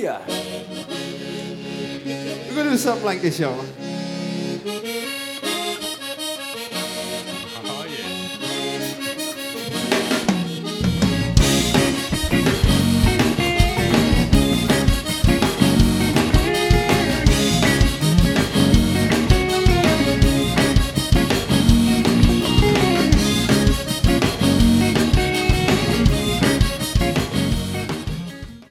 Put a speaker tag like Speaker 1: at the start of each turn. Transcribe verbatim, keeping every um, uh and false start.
Speaker 1: yeah. We're going to do something like this, y'all.